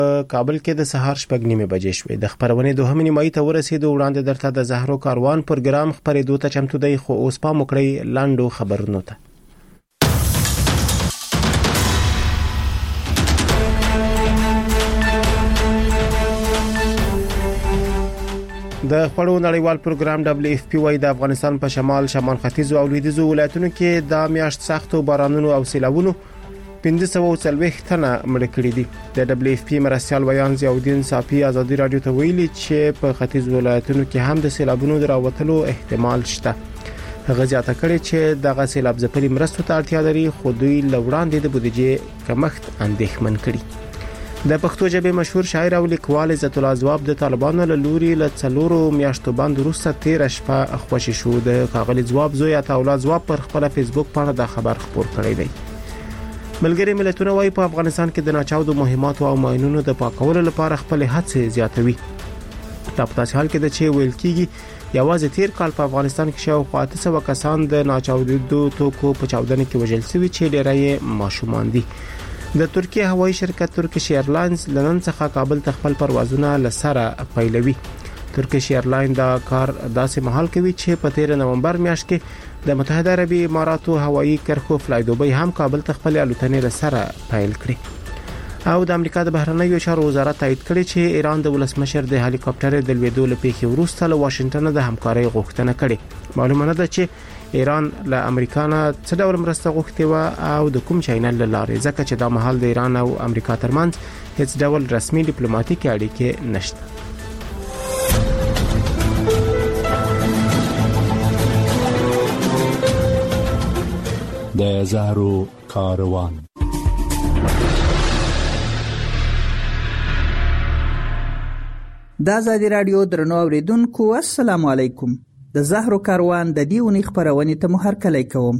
کابل کې د سهار 6:30 بجې شوې. د خبرونې دوهمې نیمایي ته ورسېدو. وړاندې درته د زهرو کاروان پروګرام خبرېدو ته چمتو دی، خو اوس پام وکړئ لاندو خبرونو ته. د خړو نړیوال پروګرام WFP وايي د افغانستان په شمال ختیځ او لویدیځو ولایتونو کې د میاشت سختو بارانونو او سیلاوونو 1540 تنه مړ کړي دي. د WFP مرستیال ویان ضیاءالدین صافی ازادي رادیو ته ویلي چې په ختیځ ولایتونو کې هم د سیلابونو دراوتلو احتمال شته. هغه زیاته کړي چې دغه سیلاب ځپلي مرستو ته اړتیا لري، خو دوی لوړاندې د بودیجې کمښت اندېښمن کړي. د پښتو ژبې مشهور شاعر او لیکوال عزت الله ځواب د طالبانو له لوري له 4 میاشتو باندې وروسته 13 شپه خوشی شو. د کاغلی ځواب زوی عطا الله ځواب پر خپل فیسبوک باندې دا خبر خبر کړی دی. ملګری ملتونه وايي په افغانستان کې د ناچاودو مهماتو او ماینونو د پاکولو لپاره خپل هڅې زیاتوي. په داسې حال کې د چې ویل کېږي یوازې تیر کال په افغانستان کې شاوخوا 800 کسان د ناچاودو توکو په چاودنه کې وژل شوي چې ډېری ماشومان دي. د ترکیه هوایي شرکت ترکیش ایرلاینز لنن څخه کابل ته خپل پروازونه لسره پیلوي. ترکیش ایرلاین دا کار داسې مهال کوي چې په 13 نومبر میاشت کې د متحده عربی اماراتو هوایي کرښو فلای دوبۍ هم کابل ته خپل الوتنې لسره پیل کړي. او د امریکا د بهرنیو چارو وزارت تایید کړي چې ایران د ولسمشر د هلیکاپټر د لویدو لپاره وروسته له واشنگټن د همکارۍ غوښتنه کړې. معلومه نه ده چې ایران له امریکا نه څه ډول مرسته غوښتې و او د کوم چینل لارې، ځکه چې دا مهال د ایران او امریکا ترمنځ هیڅ ډول رسمي ډیپلوماټیکي اړیکې نشته. د زهرو کاروان. د آزادي رادیو درنو اوریدونکو السلام علیکم. د زهرو کاروان د دې اونۍ خبرونې ته هرکلی کوم.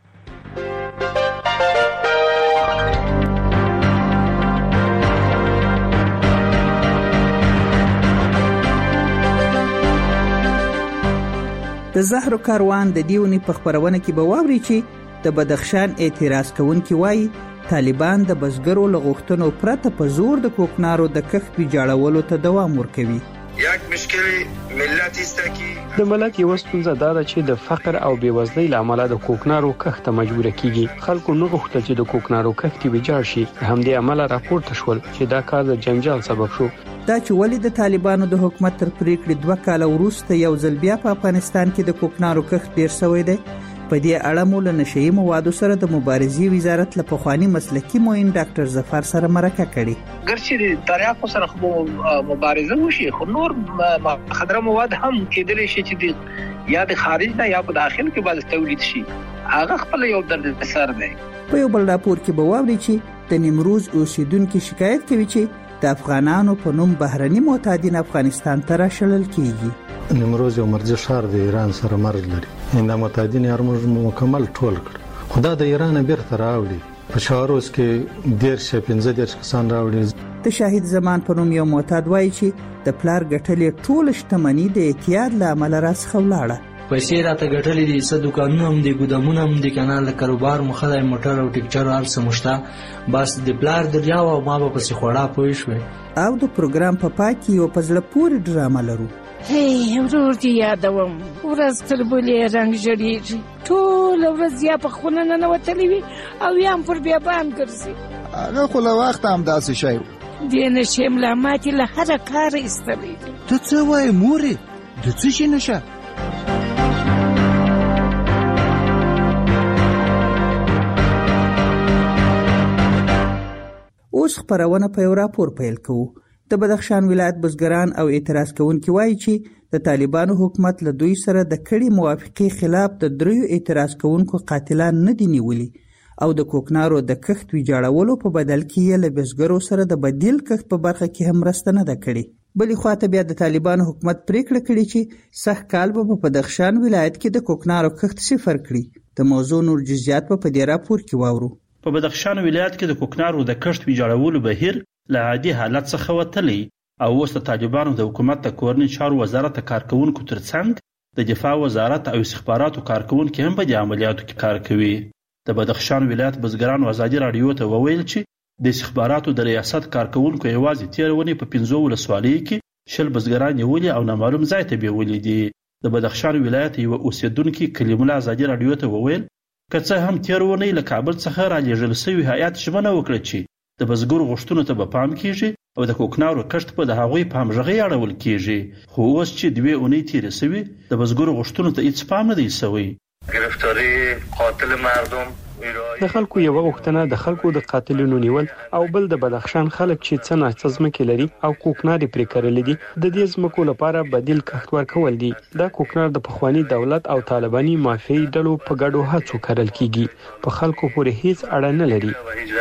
د زهرو کاروان د دې اونۍ په خبرونه کې به واوري چې د بدخشان اعتراض کوونکي وایي طالبان د بزګرو له غوښتنو پرته په زور د کوکنارو د کښت ویجاړولو ته دوام ورکوي. یک مشکل ملت است که د ملت یو ستونزه دا ده چې د فقر او بیوزلۍ له امله د کوکنارو کښت ته مجبور کیږي. خلکو نه غوښتل چې د کوکنارو کښت ویجاړ شي، همدې عمله راپورته شول چې دا کار د جنجال سبب شو. دا چې ولې د طالبانو د حکومت تر پریکړې 2 کال وروسته یو ځل بیا په افغانستان کې د کوکنارو کښت ډیر شوی دی. په دې اړه مو له نشئی موادو سره د مبارزې وزارت له پخوانی مسلکی معین ډاکټر ظفر سره مرکه کړې. ګرچې د تریاکو سره خو مبارزه وشي، خو نور خطر مواد هم کېدلی شي چې یا د خارج نه یا په داخل کې باندې تولید شي. هغه خپل یو درد سر دی. په یو بل راپور کې به واوري چې د نیمروز اوسیدونکو شکایت کوي چې د افغانانو په نوم بهرني معتادین افغانستان ته راشلل کیږي. نیمروز یو مرزي ښار د ایران سره مرز لري. دا معتادین هرمز مکمل ټول کړ. خدا د ایران بیرته راوړي. په شاروس کې 15 کسان راوړي. د شاهد زمان په نوم یو معتاد وایي چې د پلار ګټلې ټول شتمنۍ د اعتیاد له امله راڅخه ولاړه. پیسې راته ګټلې دي، څه دوکانونه هم دي، ګودامونه هم دي، کنال کاروبار مخه موټر او ټیکچر هر څه مشته، بس د پلار دریا او ما په څه خوړا پوي شو. او د پروګرام په پای کې یو پزله پوری ډرامه لرو. هی ورور دی یادوم، ورځ تر بلې رنگ جوړیږي، ټول ورځ یا په خونه نه وتلی وي او یا پر بیابان ګرځي. هغه خو له وخت هم داسې شی و. دې نشي ملامتي له هر کار ایستلی. ته څه وایې مورې؟ د څه شي نشه؟ اوس خبرونه په یو راپور پیل کوو. د بدخشان ولایت بزګران او اعتراض کوونکي وایي چې د طالبانو حکومت له دوی سره د کړي موافقې خلاف د 3 اعتراض کوونکو قاتلان نه دي نیولي او د کوکنارو د کښت ویجاړولو په بدل کې یې له بزګرو سره د بدیل کښت په برخه کې هم مرسته نه ده کړې. بلې خواته بیا د طالبانو حکومت پریکړه کړې چې سخت کال به په بدخشان ولایت کې د کوکنارو کښت صفر کړي. د موضوع نور جزئیات په دې راپور کې واورو. په بدخشان ولایت کې د کوکنارو د کښت ویجاړولو بهیر له عادي حالت څخه وتلی او اوس د طالبانو د حکومت د کورنۍ چارو وزارت کارکونکو ترڅنګ د دفاع وزارت او استخباراتو کارکونکو هم په دې عملیاتو کې کار کوي. د بدخشان ولایت بزګرانو ازادي رادیو ته وویل چې د استخباراتو د ریاست کارکونکو یوازې تیرونی په 15 ولسوالیو کې 10 بزګران نیولي او نامعلوم ځای ته بیولي دي. د بدخشان ولایت یو اوسیدونکو کلیم الله ازادي رادیو ته وویل که څه هم تیرونی له کابل څخه را لېږل شوی هیئت ژمنه وکړه چې د بزګرو غوښتنو ته به پام کیږي او د کوکنارو کښت په د هغوی په همغږۍ اړول کیږي. خو اوس چې 2 اونۍ تیرې شوې د بزګرو غوښتنو ته هیڅ پام نه دی شوی. گرفتاری قاتل مردم د خلکو یو غوښتنه د خلکو د قاتلونو نیول او بل د بدخشان خلک چې څه ناڅه ځمکې لري او کوکناري پرې کرلې دي د دې ځمکو لپاره بدیل کښت ورکول دي. دا کوکنار د پخوانی دولت او طالباني مافیایي ډلو په ګډو هڅو کرل کیږي. په خلکو پورې هیڅ اړه نه لري.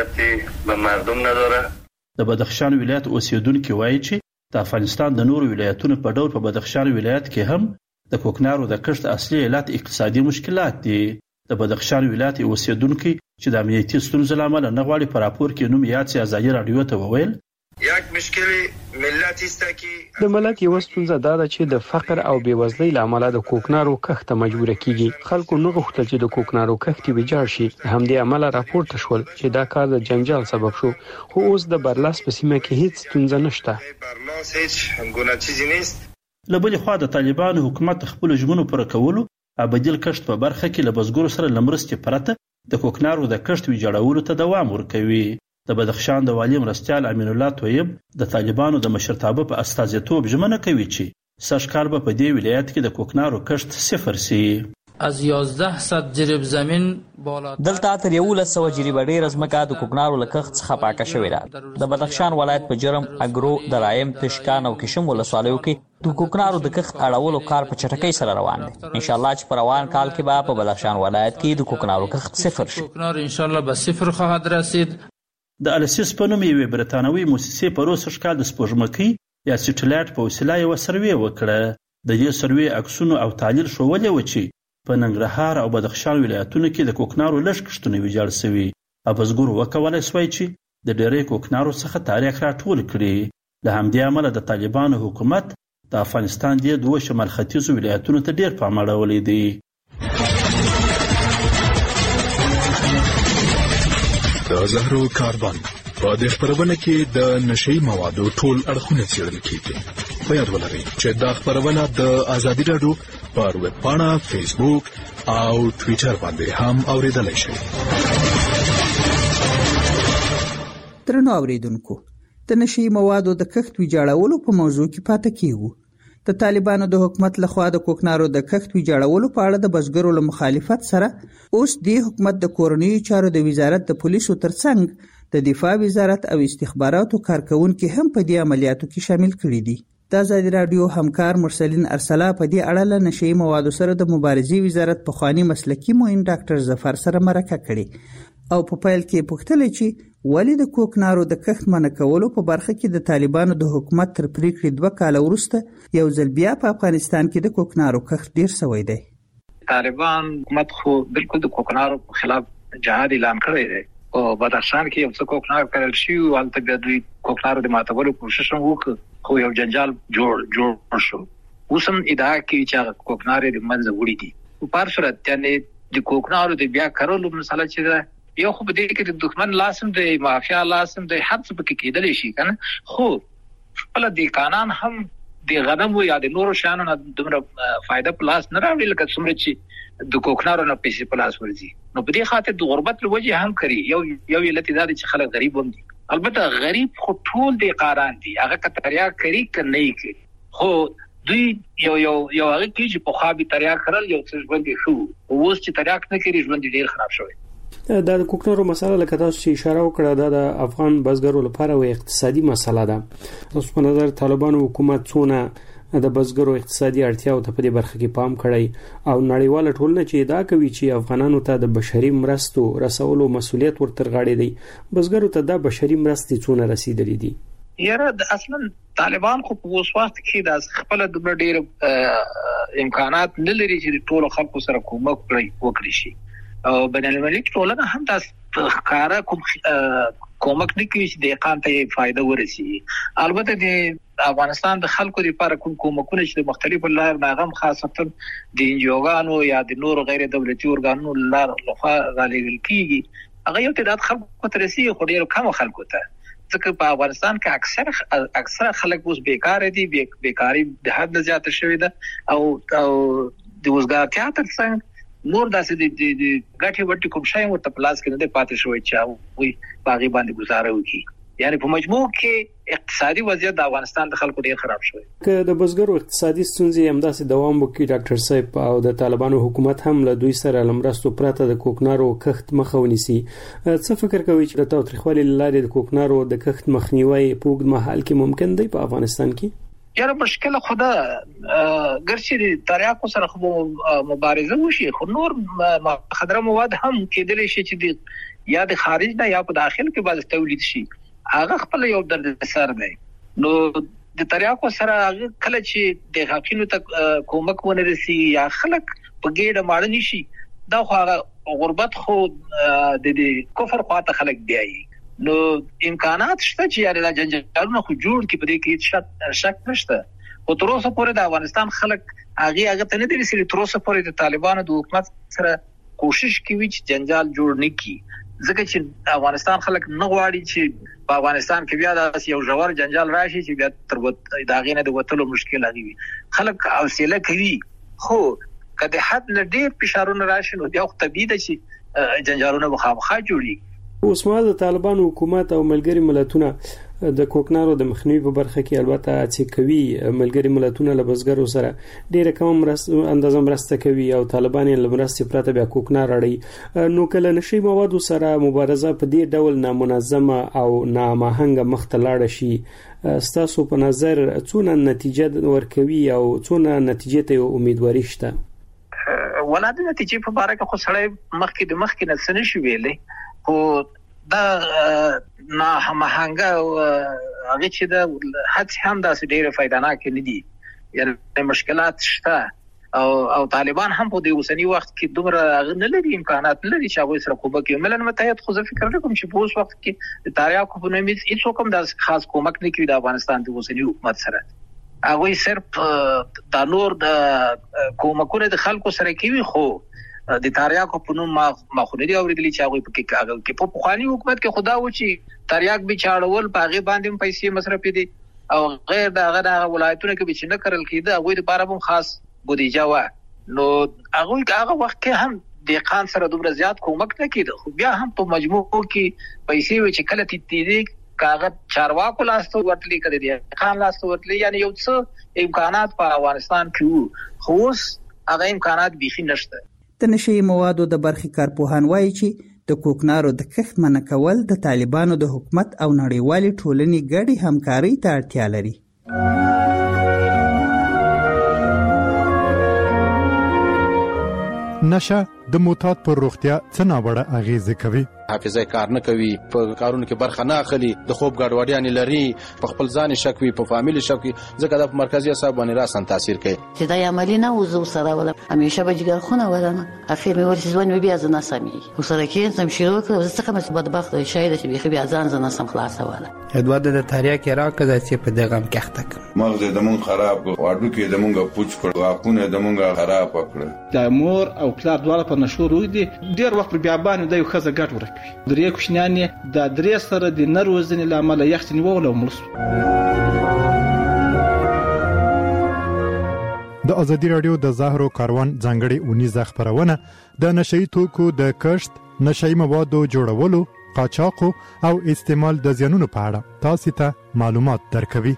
به مردم نداره. د بدخشان ولایت اوسیدونکو وایي چې د افغانستان د نورو ولایتونو په ډول په بدخشان ولایت کې هم د کوکنارو د کښت اصلي علت اقتصادي مشکلات دي. د بدخشان ولایت اوسیدونکو چې د امنیتي ستونزو لامل نه غواړي په راپور کې نوم یاد سي ازادي رادیو ته وویل یک مشکل ملت است که د ملت یو ستونزه دا ده چې د فقر او بیوزلۍ لامل د کوکنارو کښت ته مجبور کیږي. خلکو نه غوښتل چې د کوکنارو کښت ویجاړ شي. همدې عمل راپورته شول چې دا کار د جنجال سبب شو. خو اوس د برلاس په سیمه کې هیڅ ستونزه نشته. برلاس هیڅ ګونه چیزی نیست. لبل خو د طالبانو حکومت خپل ژمنو پر کولو ابدیل کښت په برخه کې له بزګرو سره لمرستې پرته د کوکنارو د کښت ویجاړولو ته دوام ورکوي. د بدخشان د والی مرستیال امین الله طیب د طالبانو د مشرتابه په استازیتوب ژمنه کوي چې سږ کال به په دې ولایت کې د کوکنارو کښت صفر شي. از 1100 جریب زمین بالا دلته تر 1100 جریب ډیر ځمکه د کوکنارو له کښت څخه پاکه شوې ده. د بدخشان ولایت په جرم اګرو درایم تشکان او کشم ولسوالیو کې د کوکنارو د کښت اړولو کار په چټکۍ سره روان دی. ان شاء الله چې په روان کال کې به په بدخشان ولایت کې د کوکنارو کښت صفر شي. کوکنار ان شاء الله به صفر خواهد رسید. د السیس په نوم یوې برتانوي موسسې په روسي ښکار د سپوږمکۍ یا سټلایټ په وسیله یو سروې وکړه. د دې سروې عکسونه او تحلیل ښودلي و چې په ننګرهار او بدخشان ولایتونو کې د کوکنارو لږ کښتونه ویجاړ شوي. بزګرو وکولای شوی چې د ډېرې کوکنارو څخه تاریخ راټول کړي. له همدې امله د طالبانو حکومت د افغانستان د 2 شمال ختیځو ولایتونو ته ډېر پام اړولی دی. د زهرو کاربن په دې خبرونه کې د نشئی موادو ټول اړخونه څېړل کیږي. په یاد ولرئ چې دا خبرونه د ازادي رادیو پر ویب پاڼه، فیسبوک او ټویټر باندې هم اوریدلای شئ. درنو اوریدونکو، د نشئی موادو د کښت ویجاړولو په موضوع کې پاتې کیږو. د طالبانو د حکومت لخوا د کوکنارو د کښت ویجاړولو په اړه د بزګرو له مخالفت سره اوس د حکومت د کورنیو چارو د وزارت د پولیسو ترڅنګ د دفاع وزارت او استخباراتو کارکونکو هم په دې عملیاتو کې شامل کړي دي. د ازادي رادیو همکار مرسلین ارسلا په دې اړه له نشئی موادو سره د مبارزې وزارت پخوانی مسلکی معین ډاکټر ظفر سره مرکه کړې او په پیل کې پوښتنه چې ولې د کوکنارو د کښت منع کولو په برخه کې د طالبانو د حکومت تر پریکړې 2 کال وروسته یو ځل بیا په افغانستان کې د کوکنارو کښت ډیر شوی دی. طالبان حکومت خو بالکل د کوکنارو په خلاف جهاد اعلان کړی دی او بدخشان کې یو څه کوکنار کړل شي او هلته بیا دوی کوکنارو د ماتولو کوشش وکړ خو یو جنجال جوړ شو. اوس هم ادعا کوي چې کوکنار د منځه وړي دي. په هر صورت یعنی د کوکنارو د بیا کارولو مسله چې یو خو به دې کې د دښمن لاسم د مافیا لاسم د حد څخه کې کېدل شي کنه. خو خپل د قانون هم د غنم یا د نورو شانو نه دومره فائدہ پلاس نه راوړي لکه څومره چې د کوکنارو نه پیسې پلاس ورځي. نو په دې خاطر د غربت لوجه هم کوي. یو علت دا چې خلک غریب هم دي. البته غریب خو ټول دی قاران دي. هغه کتریا کوي ک نه کوي. خو دوی یو هغه کې چې په خابي تریا کړل یو څه ژوند شو. اوس چې تریا نه کوي ژوند ډیر خراب شوی. دا د کوکنارو مسله لکه تاسو چې اشاره وکړه دا د افغان بزګرو لپاره یو اقتصادي مسله ده. تاسو په نظر طالبانو حکومت څونه د بزګرو اقتصادي اړتیاو ته په دې برخه کې پام کړی او نړیواله ټولنه چې دا کوي چې افغانانو ته د بشري مرستو رسولو مسؤلیت ورتر غاړي دی، بزګرو ته د بشري مرستې څونه رسیدلې دي؟ یاره اصلا طالبان خو په اوس وخت کې د خپل د ډېر امکانات نه لري چې ټول خلکو سره کومک وکړي شي او بین المللي ټولنه هم تاسو ښکارا کومک نه کوي چې د اقامت ته فائدہ ورسي. البته د افغانستان د خلکو لپاره کومکونه چې مختلفو لار ناغم خاصه د انجوګانو یا د نور غیر دولتي ارګانونو لار لخوا غالي کیږي هغه یو تعداد خلکو ته رسیږي خو ډېر کم خلکو ته، ځکه په افغانستان کې اکثره خلک اوس بیکار دي، بیکاری د حد نه زیاته شوې ده او د وزګارتیا ترڅنګ نور داسې د غټي وټي کوم شی ورته پلاس کې نه پاتې شوی چې وي باغی باندې گزاره وکړي. یعنی په مجموع کې اقتصادي وضعیت د افغانستان د خلکو ډیر خراب شوی. که د بزګرو اقتصادي ستونزې همداسې دوام وکړي ډاکټر صاحب او د طالبانو حکومت هم له دوی سره لمرستو پرته د کوکنارو کښت مخه ونیسي، څه فکر کوي چې د تاوتریخوالي لارې د کوکنارو د کښت مخنیوي په اوږد مهال کې ممکن دی په افغانستان کې؟ یاره مشکل خدا ګرچې د تریاکو سره خو مبارزه وشي، خو نور مخدره مواد هم کېدلی شي چې یا د خارج نه یا په داخل کې باز تولید شي، هغه خپل یو درد سر دی. نو د تریاکو سره هغه کله چې د حقینو ته کومک ونه رسي یا خلک په ګډه ماړه نشي، دا خو هغه غربت خو د کفر خواته خلک بیایي. نو امکانات شته چې یاره د جنجالونو خو جوړ کې په دې کې شک نشته، خو تر اوسه پورې د افغانستان خلک هغه ته نه دي رسېدلي. تر اوسه پورې د طالبانو د حکومت سره کوشش کوي چې جنجال جوړ نه کړي، ځکه چې افغانستان خلک نه غواړي چې په افغانستان کې بیا د یو ژور جنجال راشي چې بیا تر داغې نه د وتلو مشکل راغی. خلک حوصله کوي، خو کله حد نه ډېر فشارونه راشي نو بیا خو طبیعي ده چې جنجالونه مخامخ جوړي. اوس مهال د طالبانو حکومت او ملګری ملتونه د کوکنارو د مخنیوي په برخه کې البته هڅې کوي. ملګری ملتونه له بزګرو سره ډېره کم اندازه مرسته کوي او طالبان یې له مرستې پرته بیا کوکنار اړوي. نو کله نشي موادو سره مبارزه په دې ډول نامنظمه او نامهنګه مخته لاړه شي، ستاسو په نظر څونه نتیجه ورکوي او څونه نتیجې ته امیدواري شته؟ ولادت نتیجې په اړه خو سړی مخکې نه څه نشي ویلي، خو دا نه هماهنګه هغه چې د هڅې هم داسې ډېره فایدهناک نه دي، یعنی مشکلات شته او طالبان هم په دې اوسنی وخت کې دومره نه لري امکانات لري چې هغه سره کومک کوي. ملل متحد خو زه فکر کوم چې په اوس وخت کې د تریاکو په نوم هیڅ کوم د خاص کومک نه کوي د افغانستان د اوسنی حکومت سره. هغه صرف د نور د کومکونه د خلکو سره کوي، خو د تریاکو په نوم ما خو نه دی اوریدلی چې هغه کې په پخوانی حکومت کې خدا و چې تریاک به چاړول په هغه باندې پیسې مصرف دي او غیر د ولایتونو کې چې نه کړل کېده هغه لپاره هم خاص بودیجه و. نو هغه وخت کې هم د قان سره دومره زیات کومک نه کېده، خو بیا هم په مجموع کې پیسې و چې کله تیدي کاغذ چارواکو لاسته ورتلی کړي دي قان لاسته ورتلی، یعنی یو څه امکانات په افغانستان کې خو اوس هغه امکانات بيخي نشته. د نشي موادو د برخې کارپوهان وایي چې د کوکنارو د کښت منع کول د طالبانو د حکومت او نړیوالې ټولنې ګډې همکارۍ ته اړتیا لري. نشه د معتاد پر روغتیا څه ناوړه اغیزه کوي؟ حافظه کار نه کوي، په کارونو کې برخه نه اخلي، د خوب ګډوډیان لري، په خپل ځان شک وي، په فامیل شک وي، ځکه د مرکزی اعصاب باندې راسن تاثیر کوي. چې دا عملی نه وزو سره ولا همیشه به جګر خونه ولنه اخر مې ورته ځوان بیا ځنه سمي وسره کې سم شروع کړ، څه کومه بدبخت شاید چې بیا ځان ځنه سم خلاصه ولا ادواد د تاریخ راکړه چې په دغه کښتک مغز د مون خراب واډو کې د مونږه پوچ کړ، واقونه د مونږه خراب کړ. د مور او پلار دواړه په نشو روي دي، ډیر وخت بیا باندې د یو خزه ګټ ورکوي. درې کوشنیان د درې سره د نروزنې لامل یخت نیول او مرسو. د ازادي رادیو د زهرو کاروان ځانګړي اونیزه خبرونه د نشئی توکو د کښت، نشئی موادو جوړولو، قاچاق او استعمال د زیانونو په اړه تاسو ته معلومات درکوي.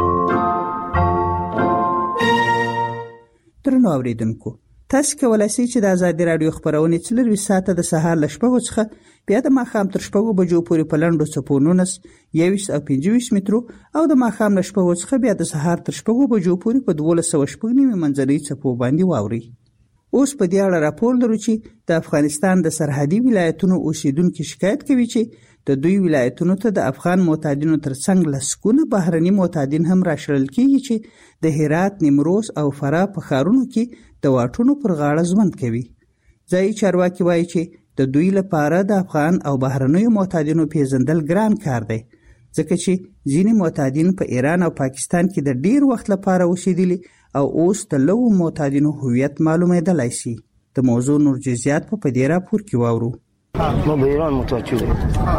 درنو اوریدونکو، تاسو کولای شئ چې د ازادي رادیو خبرونه 24 ساعته د سهار ل 8 څخه بیا د ماښام تر 8 بجو پورې په لنډو څپو 19 او 25 مترو او د ماښام ل 8 څخه بیا د سهار تر 8 بجو پورې په 1290 منځري څپو باندې واوري. اوس په دې اړه راپور لرو چې د افغانستان د سرحدي ولایتونو اوسیدونکو شکایت کوي چې د دوی ولایتونو ته د افغان معتادینو ترڅنګ لسکونه بهرني معتادین هم راشړل کیږي چې د هرات، نیمروز او فراه په ښارونو کې د واټونو پر غاړه ژوند کوي. ځایي چارواکي وایي چې د دوی لپاره د افغان او بهرنیو معتادینو پیژندل ګران کار دی، ځکه چې ځینې معتادین په ایران او پاکستان کې د ډیر وخت لپاره اوسېدلي او اوس د لو معتادینو هویت معلومېدلای شي. د موضوع نور جزئیات په دې راپور کې واورو. ما به ایران محتاج شدیم.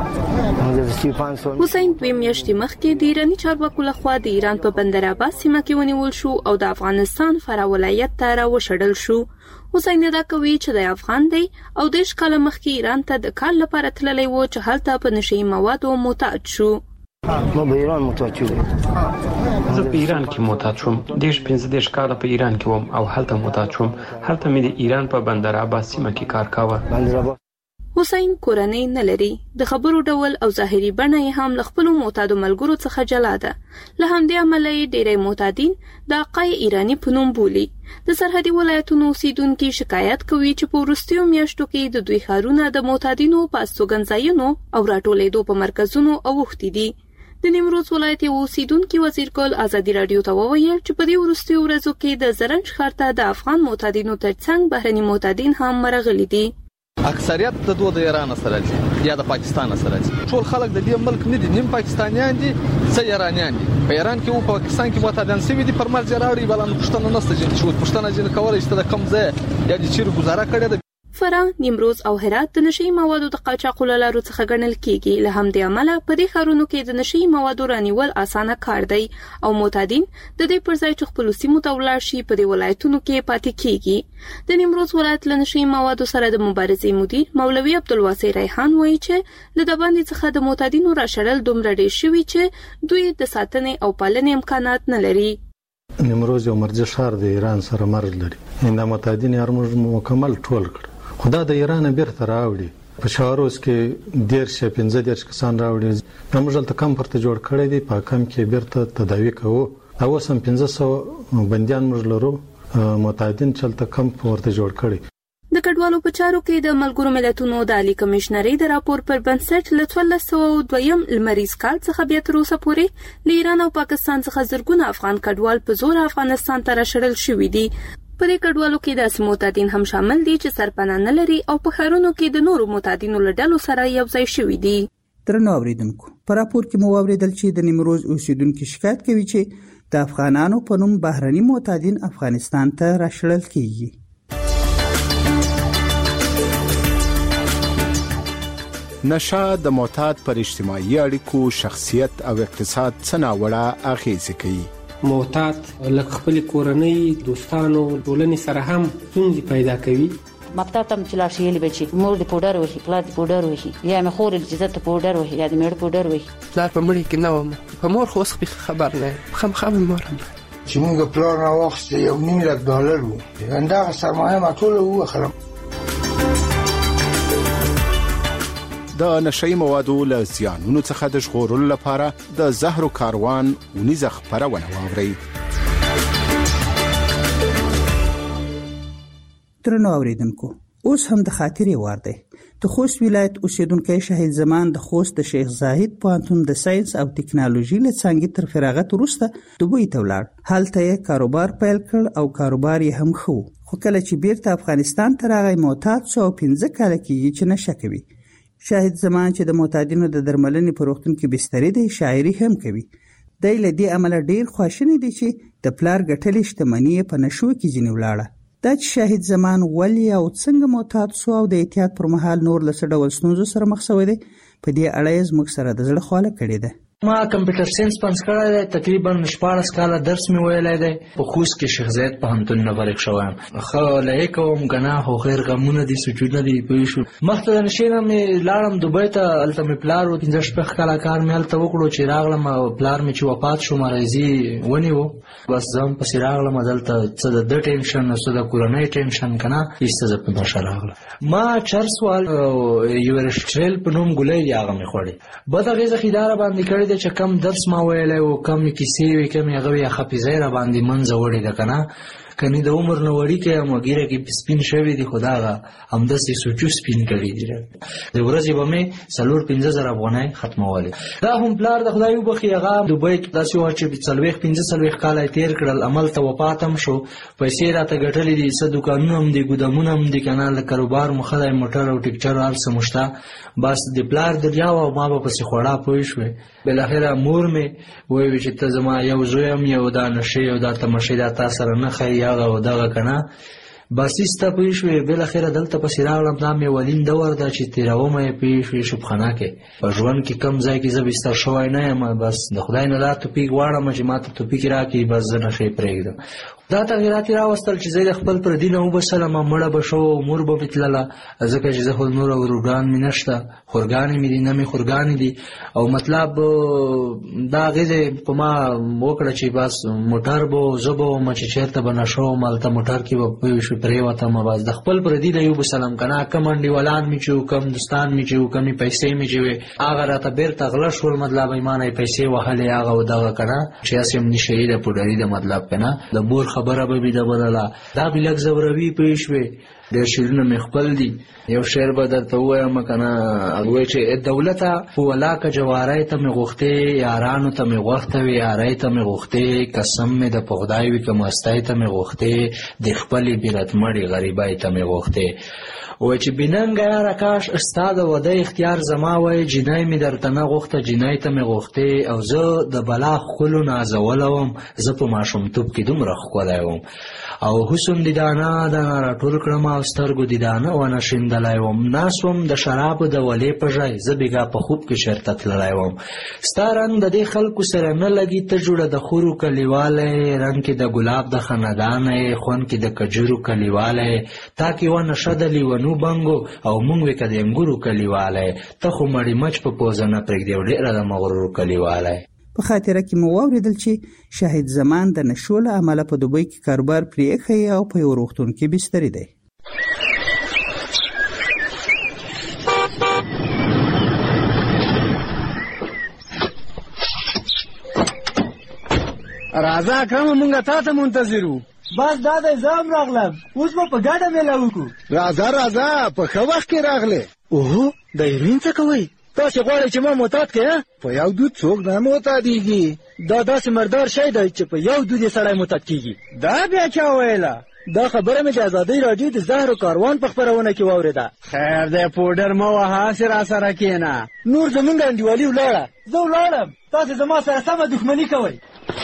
حسین دوی میاشتې مخکې د ایرانی چارواکو لخوا د ایران په بندر عباس سیمه کې ونیول شو او د افغانستان فرا ولایت ته راوشړل شو. حسین دا کوي چې د افغان دی او د کال مخکې ایران ته د کار لپاره تللی و چې هلته په نشئی موادو معتاد شو. ما به ایران محتاج شدیم. زه په ایران کې معتاد شوم. 15 کال په ایران کې وم او هلته معتاد شوم. هلته مې د ایران په بندر عباس سیمه کې کار کاوه. حسین کورنۍ نه لري. د خبرو ډول او ظاهري بڼه یې هم له خپلو معتادو ملګرو څخه جلا ده. له همدې امله یې ډېری معتادین د عقای ایراني په نوم بولي. د سرحدي ولایتونو اوسیدونکي شکایت کوي چې په وروستیو میاشتو کې د دوی ښارونه د معتادینو په استوګنځایونو او راټولېدو په مرکزونو اوښتي دي. د نیمروز ولایت یو اوسیدونکي وزیر ګل ازادي راډیو ته وویل چې په دې وروستیو ورځو کې د زرنج ښار ته د افغان معتادینو ترڅنګ بهرني معتادین هم مرغلي دي. اکثریت د دوه د ایران سره دي یا د پاکستان سره دي. ټول خلک د دې ملک نه دي، نیم پاکستانیان دي، څه ایرانیان دي. په ایران کې او پاکستان کې معتادان سوي دي، پر مرز راوړي بلان پښتنه نسته چې پښتنه جن کولای شي د کم ځای یا د چیر گزاره کړي ده. فراه، نیمروز او هرات د نشئی موادو د قاچاق لارو څخه ګڼل کیږي. له همدې امله په دې ښارونو کې د نشئی موادو رانیول اسانه کار دی او معتادین د دې پر ځای چې خپل سیمو ته ولاړ شي په دې ولایتونو کې پاتې کیږي. د نیمروز ولایت له نشئی موادو سره د مبارزې مدیر مولوي عبدالواسع ریحان وایي چې له د باندې څخه د معتادینو راشړل دومره ډېر شوي چې دوی د ساتنې او پالنې امکانات نه لري. نیمروز یو مرکزي ښار د ایران سره مرز لري. دا معتادین یې موږ مکمل ټول کړ. خدا د ایران بیرته راوړي. په شاروس کې 15 کسان راوړي. موږ ته کم پرته جوړ کړی دی. په کم کې بیرته تداوی کوو. او سم 1500 بنديان موږ لرو. معتادین چلته کم پرته جوړ کړی. د کډوالو په چارو کې د ملګرو ملتونو د عالی کمشنرۍ د راپور پر بنسټ له 1302 لمریز کال څخه بیا تر اوسه پورې له ایران او پاکستان څخه زرګونه افغان کډوال په زور افغانستان ته راشړل شوي دي. په دې کډوالو کې داسې معتادین هم شامل دي چې سرپناه نه لري او په ښارونو کې د نورو معتادینو له ډلو سره یو ځای شوي دي. درنو اوریدونکو، په راپور کې مو واوریدل چې د نیمروز اوسیدونکو شکایت کوي چې د افغانانو په نوم بهرني معتادین افغانستان ته راشړل کیږي. نشه د معتاد پر اجتماعي اړیکو، شخصیت او اقتصاد څه ناوړه اغیزې کوي. معتاد لکه خپل کورنۍ، دوستانو، ټولنې سره هم ستونزې پیدا کوي. مکتب ته چې لاړ شي یې بچي مور د پودر وهي، پلار د پودر وهي، یا مې خور د عزت پودر وهي، یا د میړه پودر وهي. پلار په مړي کې نه وم، په مور خو اوس خبر نه خامخا مور هم چې موږ پلار نه واخیست $1,000,000 وو. همدغه سرمایه ما ټوله ووخلم. د نشئی موادو له زیانونو څخه د ژغورلو لپاره د زهرو کاروان ونیزه خپرونه واورئ. درنو اوریدونکو، اوس هم د خاطرې وار دی. د خوست ولایت اوسیدونکی شهید زمان د خوست د شیخ زاهد پوهنتون د ساينس او ټکنالوژي له څانګې تر فراغت وروسته دوبۍ ته ولاړ. هلته یې کاروبار پیل کړ او کاروبار یې هم ښه. خو کله چې بیرته افغانستان ته راغی معتاد شو او 15 کاله کېږي چې نشه کوي. شاهد زمان چې د معتادینو د درملنې په روغتون کې بستري دی، شاعري هم کوي. دی له دې امله ډیر خواشینی دی چې د پلار ګټلې شتمني په نشو کې ځینې ولاړه. دا چې شاهد زمان ولې او څنګه معتاد شو او د احتیاط پر مهال نور له څه ډول ستونزو سره مخ شوی دی، په دې اړه یې زموږ سره د زړه خواله کړې ده. ما کمپیوټر ساينس پنځ کړی دی، تقریبا 14 کاله درس مې ویلی دی. په خوست کې شیخ زاید پوهنتون نه فارغ شوی یم. ښه لایق وم، ګناه خو خیر غمونه دي، سوچونه دي، پوه شو. مخته د نشې نه مې لاړم دوبۍ ته. هلته مې پلار و 15 کاله کار مې هلته وکړو. چې راغلم او پلار مې چې وفات شو مرضي ونیو، بس زه هم پسې راغلم. دلته څه د ده ټینشن څه د کورنۍ ټینشن که نه ایسته زه په بشه راغلم. ما چرس وال یورشټریل په نوم ګولۍ دي، هغه مې خوړې. بد اغېزه خیداره باندې کړې ده چې کم درس ما ویلی و، کم کیسې وې، کم هغه وې حافظه را باندې منځه وړې ده که نه. کني د عمر نه وړي کې هم ګیره کې سپین شوي دي، خو دا همداسې سوچو سپین کړي دي. د ورځې به مې 4-15 افغانۍ ختمولې. دا هم پلار د خدای وبخښي، هغه دوبۍ کې داسې وه چې 40-45 کاله یې تېر کړل. عمل ته وفات هم شو. پیسې راته ګټلې دي، څه دوکانونه هم دي، ګودامونه هم دي که نه، له کاروبار مو ښه دی، موټر او ټکچر هر څه مو شته. بس د پلار دریا وه او ما به پسې خوړه، پوه شوې. بالاخره مور مې وویل چې ته زما یو زوی یم، یو دا نشې او دا تمشې دا تا سره نه ښایي هغه او دغه که نه. باسیسته پوه شوې بالاخره دلته پسې راغلم دا مې ولین دور ده چې تېرومه یې پوه شوې شبخانه کې په ژوند کې کم ځای کې زه بستر شوی نه یم بس د خدای نه دا توپیک غواړم چې ما ته توپیک راکړي بس زه نښې پرېږدم دا تغیرات یې راوستل چې زه د خپل پردي نه وبسلم مړه به شو مور به مې تلله ځکه چې زه خو نور وروګان مې نشته خورګانې مې دي نه مې خورګانې دي او مطلب دا اغېزې په ما وکړه چې بس موټر به زه به وم چې چېرته به نشه وم هلته موټر کې به پوه شوې پرېوتم بس د خپل پردي نه یې وبسلم که نه کم انډیوالان مې چې وو کم دوستان مې چې وو کمې پیسې مې چې وې هغه راته بېرته غله شول مطلب ما نه یې پیسې وهلې هغه و دغه که نه چې هسې هم نشه ده پوډري ده مطلب که نه د مور خبره به وي د بدله دا به لږ زوروي پوه شوې ډېر شعرونه مې خپل دي یو شعر به درته ووایم که نه وایي چې دولته ولاکه جواری ته مې غوښتې یارانو ته مې غوښته وي یاری ته مې غوښتې قسم مې د په خدای وي که مستۍ ته مې غوښتې د خپلې بیرتمړې غریبۍ ته مې غوښتې وای چې بیننګه یاره کاش ستا د واده اختیار زما وای جینۍ مې درته نه غوښته جینۍ ته مې غوښتې او زه د بلا ښکلو نازولی وم زه په ماشومتوب کې دومره ښکلی وم او حسن دې دانه دانه راټول کړم او سترګو دې دانه ونه شیندلی وم ناست وم د شرابو د ولې په ژای زه بېګا په خوب کې چېرته تللی وم ستا رنګ د دې خلکو سره نه لګي ته جوړه د خورو کلیوالی رنګ کې د ګلاب د خندانه خوند کې د کجورو کلیوالی تا کې ونه نشه د لیونو بنګو او مونږ وې که د انګورو کلیوالی ته خو مړی مچ په پوزه نه پرېږدې او ډېره د مغرورو کلیوالی په خاطره کې مو واورېدل چې شاهد زمان د نشو له امله په دوبۍ کې کاروبار پرې ایښی او په یو روغتون کې بستري دی. راځه اکرمه مونږ تا ته منتظر وو. بس دا دی زه هم راغلم اوس به په ګډه میله وکړو. راځه په ښه وخت کې راغلې. اوهو د هیروین څه کوئ؟ تاسې غواړئ چې ما معتاد کړې؟ په یو دود څوک نه معتادېږي. دا داسې مردار شی دی چې په یو دود یې سړی معتاد کېږي. دا بیا چا ویله؟ دا خبره مې د ازادۍ راډیو د زهرو کاروان په خپرونه کې واورېده. خیر دی پوډر مه وهه هسې راسره کښېنه. نور زمونږ انډیوالي ولاړه. زه ولاړم تاسې زما سره سمه دښمني کوئ.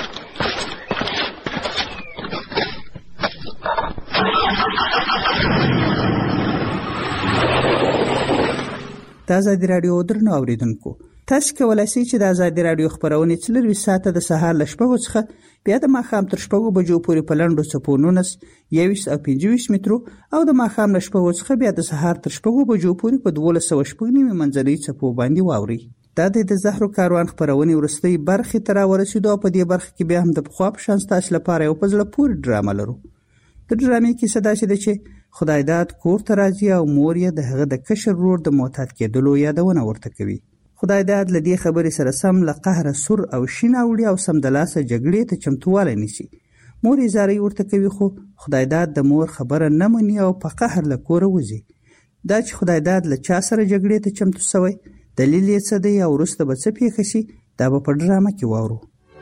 د ازادي راډیو درنو اوریدونکو تاسو کولای شئ چې د ازادي راډیو خبرونه 24 ساعته د سهار ل 8 څخه بیا د ماښام تر 8 بجو پورې په لنډو څپو 19 21 او 25 مترو او د ماښام ل 8 څخه بیا د سهار تر 8 بجو پورې په 1290 منځنۍ څپو باندې واوري. دا د زهرو کاروان خبرونه ورستۍ برخه تر ورسېدو په دې برخه کې بیا هم د پخوا په شان تاسو لپاره یو پزله پوری ډرامه لرو. د ډرامې کې صدا شي چې خدای داد کور ته راځي او مور یې د هغه د کشر ورور د معتاد کېدلو یادونه ورته کوي. خدای داد له دې خبرې سره سم له قهره سور او شین اوړي او سم د لاسه جګړې ته چمتوالی نیسي. مور یې زارۍ ورته کوي خو خدای داد د مور خبره نه مني او په قهر له کوره وځي. دا چې خدای داد له چا سره جګړې ته چمتو سوی دلیل یې څه دی او وروسته به څه پیښه شي دا به په ډرامه کې واورو.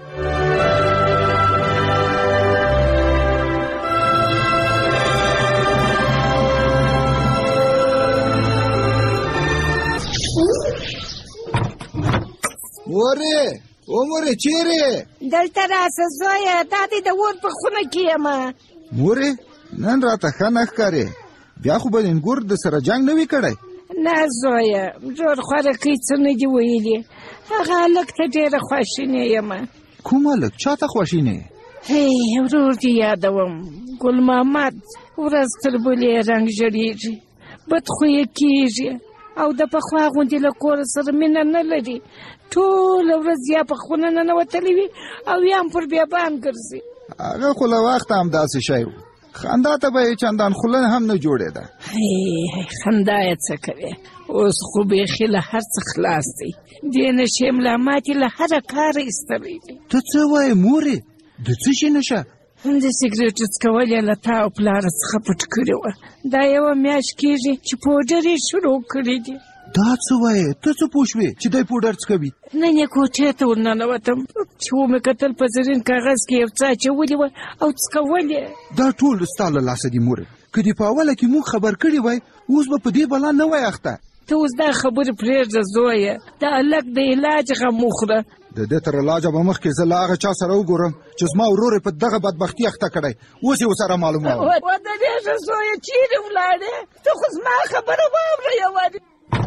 مورې چیرې؟ دلته راسه زویه دا دې د اور په خونه کې یم. مورې نن راته ښه نه ښکارې بیا خو به انګور د سره جنګ نه وي کړی؟ نه زویه جوړ خوارکۍ څه نه دي ویلي. هغه هلک ته ډېره خواشینې یم. کوم هلک؟ چا ته خواشینې؟ ورور دې یادوم ګل محمد ورځ تر بلې رنګ ژړېږي بدخویه کېږي او د پخوا غوندې له کور سره مینه نه لري. ټوله ورځ یا په خونه ننوتلی وي او یا هم پر بیابان ګرځي. هغه خو له وخته همداسې شی و. خندا ته به یې چندان خوله هم نه جوړېده. خندا یې څه کوې اوس خو بیخي له هر څه خلاص دی. دې نشې ملامات یې له هره کاره ایستلی دی. ته څه وایې مورې؟ د څه شي نشه؟ د سګرېټو څکول یې له تا او پلاره څخه پټ کړې وه. دا یوه میاشت کېږي چې پوډر یې شروع کړي دي. دا څه وایې؟ ته څه پوه شوې چې دی پوډر څکوي؟ نن یې کوټې ته ورننوتم چې ومې کتل په زرین کاغذ کې یو څه اچولي وه او څکول یې. دا ټول ستا له لاسه دي مورې. که دې په اوله کې موږ خبر کړي وای اوس به په دې بلا نه وای اخته. ته اوس دا خبرې پرېږده زویه. د هلک د علاج غم وخوره. د دې تر علاجه به مخکې زه له هغه چا سره وګورم چې زما ورور په دغه بدبختي اخته کړی، اوس یې ورسره معلوموم. ودرېږه زویه، چیرې ولاړې؟ ته خو زما خبره واوره یوارې.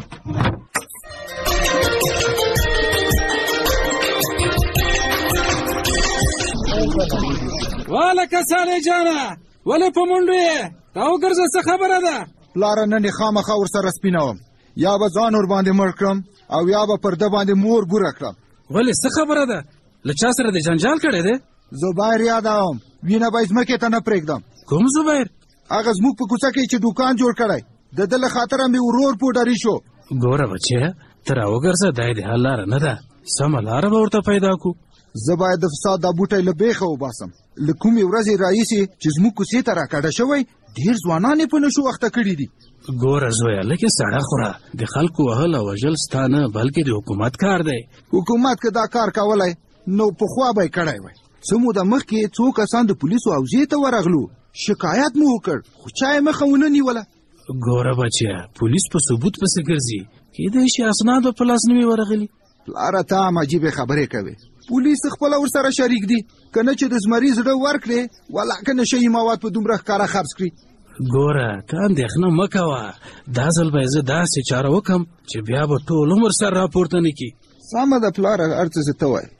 والکه سالې جانه، ولې په منډو یې؟ راوګرځه، څه خبره ده؟ پلاره نن یې خامخا ورسره سپینوم، یا به ځان ورباندې مړ کړم او یا به پر ده باندې مور ګوره کړم. ولې څه خبره ده؟ له چا سره دې جنجال کړی دی؟ زبیر یادوم، وینه به یې ځمکې ته نه پرېږدم. کوم زبیر؟ هغه زموږ په کوڅه کې چې دوکان جوړ کړی، د ده له خاطره مې ورور پوډري شو. ګوره بچیه، ته راوګرځه، دا یې د حل لاره نه ده، سمه لاره به ورته پیدا کړو. زه باید د فساد دا بوټی له بیخه وباسم. له کومې ورځې راهیسې چې زموږ کوڅې ته راکډه شوی، ډېر ځوانان یې په نشو اخته کړي دي. ګوره زویه، لږې سړه خوره، د خلکو وهل او وژل ستا نه بلکې د حکومت کار دی. حکومت که دا کار کولی نو پخوا به یې کړی وی. څه موده مخکې څو کسان د پولیسو حوزې ته ورغلو، شکایت مو وکړ، خو چا یې مخه ونه نیوله. ګوره بچیه، پولیس په ثبوت پسې ګرځي، کیدای شي اسناد په لاس نه وي ورغلي. پلاره ته هم عجیبې خبرې کوې. پولیس خپله ورسره شریک دي، که نه چې د زمري زړه ورکړې، ولاکه نشهیي مواد په دومره ښکاره خرڅ کړي. ګوره ته اندېښنه مه کوه، دا ځل به یې زه داسې چاره وکړم چې بیا به ټول عمر سر راپورته نه کړي. سمه ده پلاره، هر څه زه ته وایې.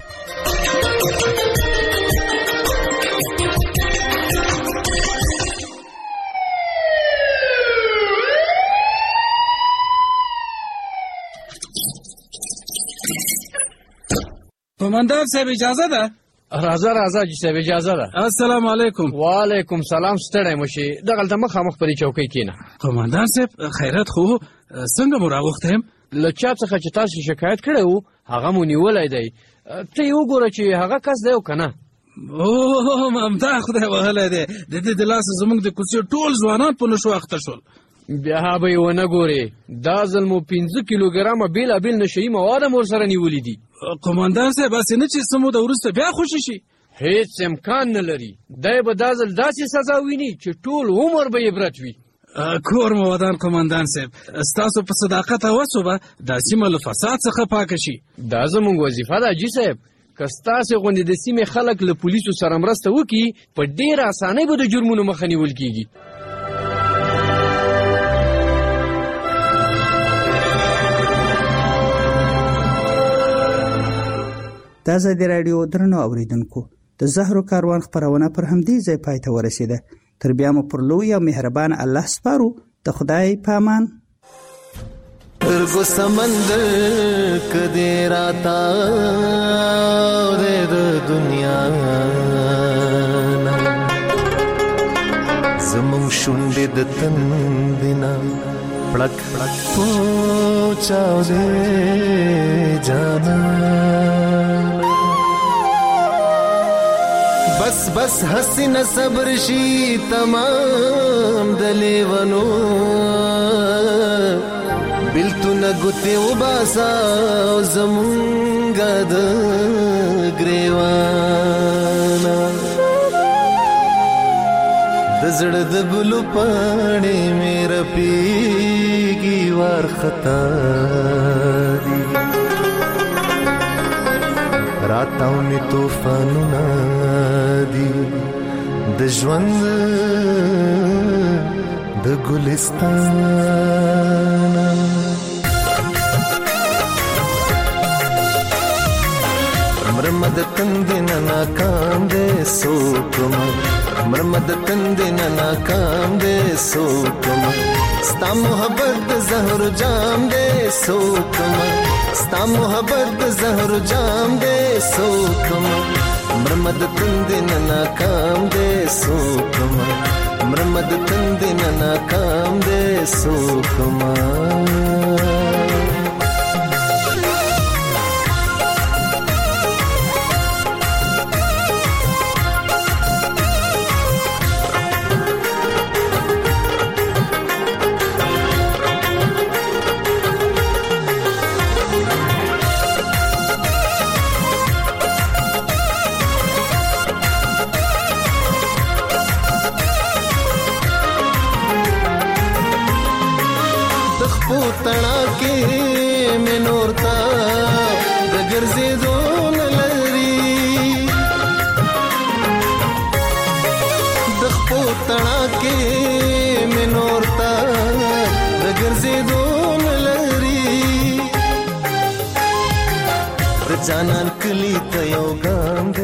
قمندان صاحب اجازه ده؟ راځه راځه جي صاحب، اجازه ده. السلام علیکم. وعلیکم سلام. ستړی مه شي، دغلته مخامخ په دې چوکۍ کښېنه. قمندان صاحب خیرات خو څنګه مو راوخته یم؟ له چا څخه چې تاسو شکایت کړی وو هغه مو نیولی دی. ته یې وګوره چې هغه کس دی او که نه. اوه ممتا خدای وهلی دی، د دې د لاسه زموږ د کوڅې ټول ځوانان په نشو اخته شول. بیا به یې ونه ګورې، دا ځل مو 5 کیلوګرامه بېلابېل نشهیي مواد هم ورسره نیولي دي. قمندان صاحب هسې نه چې څه موده وروسته بیا خوشي شي؟ هیڅ امکان نه لري. دی به دا ځل داسې سزا ویني چې ټول عمر به یې عبرت وي. کور مو ودان قمندان صاحب، ستاسو په صداقت او هڅو به دا سیمه له فساد څخه پاکه شي. دا زموږ وظیفه ده جي صاحب. که ستاسې غوندې د سیمې خلک له پولیسو سره مرسته وکړي، په ډېره اسانۍ به د جرمونو مخه نیول کېږي. د ازادي راډیو درنو اوریدونکو، د زهرو کاروان خپرونه پر همدې ځای پای ته ورسېده. تر بیا مو پر لوی او مهربان الله سپارو. د خدای په امان. ارگو سمندر کدی راتا دے دنیا زمون شونډې د تندنا پړک پړک پوچاو دے جانا بس بس حسین صبر شي تمام دلیونو بلتون گوتی و باسا زمونگا د گریوانا دزړ د ګلو پاڼې میرا پیږي وار خطا دي راتاو می طوفانونه دي د ژوند د ګلستان مرمد تندنا ناکام دے سوکما مرمد تندنا ناکام دے سوکما ستا محبت زہر جام دے سوکما ستا محبت زہر جام دے سوکما مرمد تندنا ناکام دے سوکما مرمد تندنا ناکام دے سوکما तड़ा के جانان کلی ته یو ګام